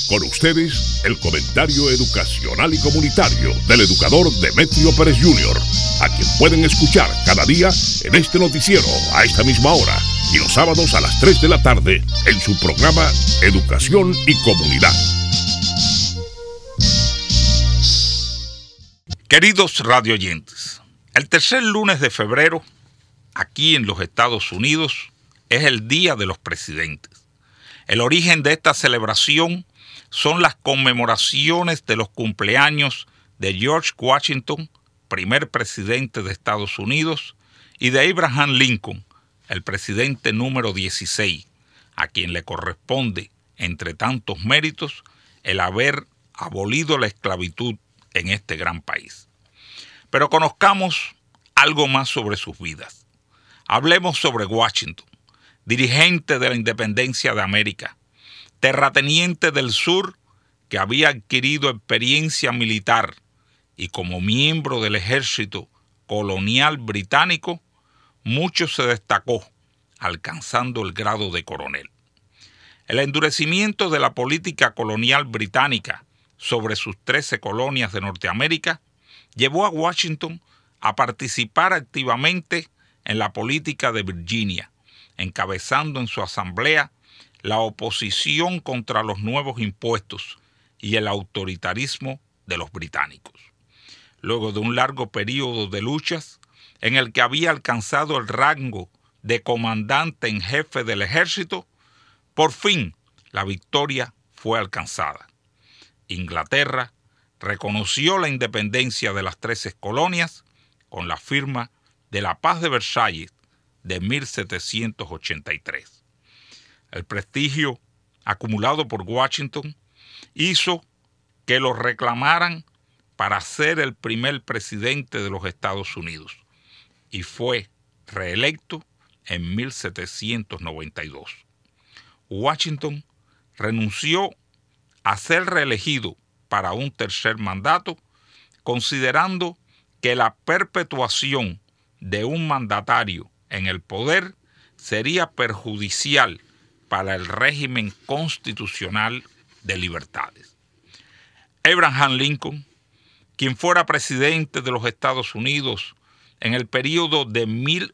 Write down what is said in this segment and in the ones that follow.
Con ustedes, el comentario educacional y comunitario del educador Demetrio Pérez Jr., a quien pueden escuchar cada día en este noticiero a esta misma hora y los sábados a las 3 de la tarde en su programa Educación y Comunidad. Queridos radioyentes, el tercer lunes de febrero, aquí en los Estados Unidos, es el Día de los Presidentes. El origen de esta celebración son las conmemoraciones de los cumpleaños de George Washington, primer presidente de Estados Unidos, y de Abraham Lincoln, el presidente número 16, a quien le corresponde, entre tantos méritos, el haber abolido la esclavitud en este gran país. Pero conozcamos algo más sobre sus vidas. Hablemos sobre Washington, dirigente de la independencia de América, terrateniente del sur que había adquirido experiencia militar y como miembro del ejército colonial británico, mucho se destacó, alcanzando el grado de coronel. El endurecimiento de la política colonial británica sobre sus 13 colonias de Norteamérica llevó a Washington a participar activamente en la política de Virginia, encabezando en su asamblea la oposición contra los nuevos impuestos y el autoritarismo de los británicos. Luego de un largo periodo de luchas, en el que había alcanzado el rango de comandante en jefe del ejército, por fin la victoria fue alcanzada. Inglaterra reconoció la independencia de las 13 colonias con la firma de la Paz de Versalles de 1783. El prestigio acumulado por Washington hizo que lo reclamaran para ser el primer presidente de los Estados Unidos y fue reelecto en 1792. Washington renunció a ser reelegido para un tercer mandato, considerando que la perpetuación de un mandatario en el poder sería perjudicial para el régimen constitucional de libertades. Abraham Lincoln, quien fuera presidente de los Estados Unidos en el período de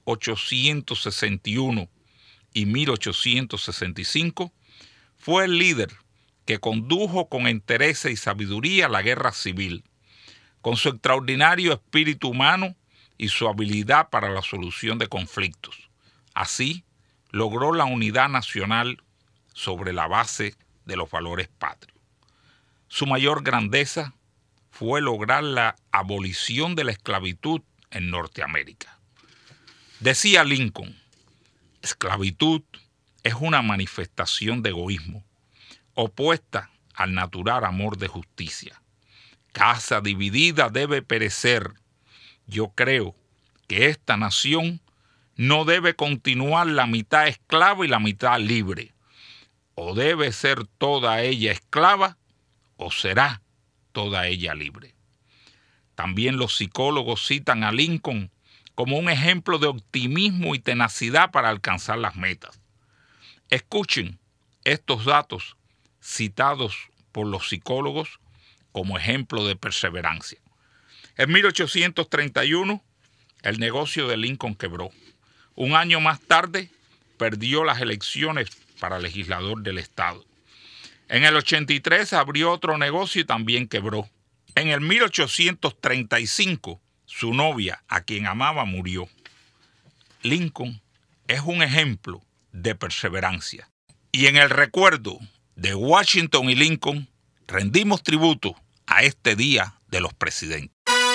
1861 y 1865, fue el líder que condujo con entereza y sabiduría la guerra civil, con su extraordinario espíritu humano y su habilidad para la solución de conflictos. Así, logró la unidad nacional sobre la base de los valores patrios. Su mayor grandeza fue lograr la abolición de la esclavitud en Norteamérica. Decía Lincoln, esclavitud es una manifestación de egoísmo, opuesta al natural amor de justicia. Casa dividida debe perecer. Yo creo que esta nación no debe continuar la mitad esclava y la mitad libre. O debe ser toda ella esclava, o será toda ella libre. También los psicólogos citan a Lincoln como un ejemplo de optimismo y tenacidad para alcanzar las metas. Escuchen estos datos citados por los psicólogos como ejemplo de perseverancia. En 1831, el negocio de Lincoln quebró. Un año más tarde, perdió las elecciones para legislador del estado. En el 83 abrió otro negocio y también quebró. En el 1835, su novia, a quien amaba, murió. Lincoln es un ejemplo de perseverancia. Y en el recuerdo de Washington y Lincoln, rendimos tributo a este Día de los Presidentes.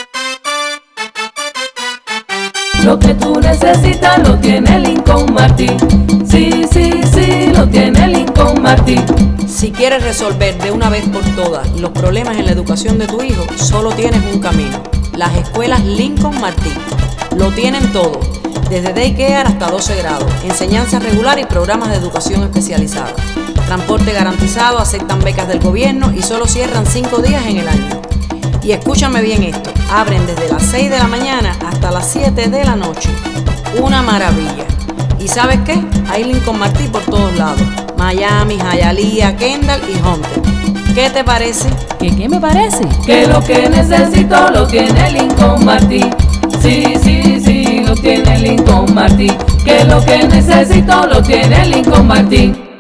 Lo que tú necesitas lo tiene Lincoln Martin. Sí, sí, sí, lo tiene Lincoln Martin. Si quieres resolver de una vez por todas los problemas en la educación de tu hijo, solo tienes un camino: las escuelas Lincoln Martin. Lo tienen todo, desde daycare hasta 12 grados, enseñanza regular y programas de educación especializada. Transporte garantizado, aceptan becas del gobierno y solo cierran 5 días en el año. Y escúchame bien esto, abren desde las 6 de la mañana hasta las 7 de la noche. Una maravilla. ¿Y sabes qué? Hay Lincoln Martin por todos lados: Miami, Hialeah, Kendall y Hunter. ¿Qué te parece? ¿Qué me parece? Que lo que necesito lo tiene Lincoln Martin. Sí, sí, sí, lo tiene Lincoln Martin. Que lo que necesito lo tiene Lincoln Martin.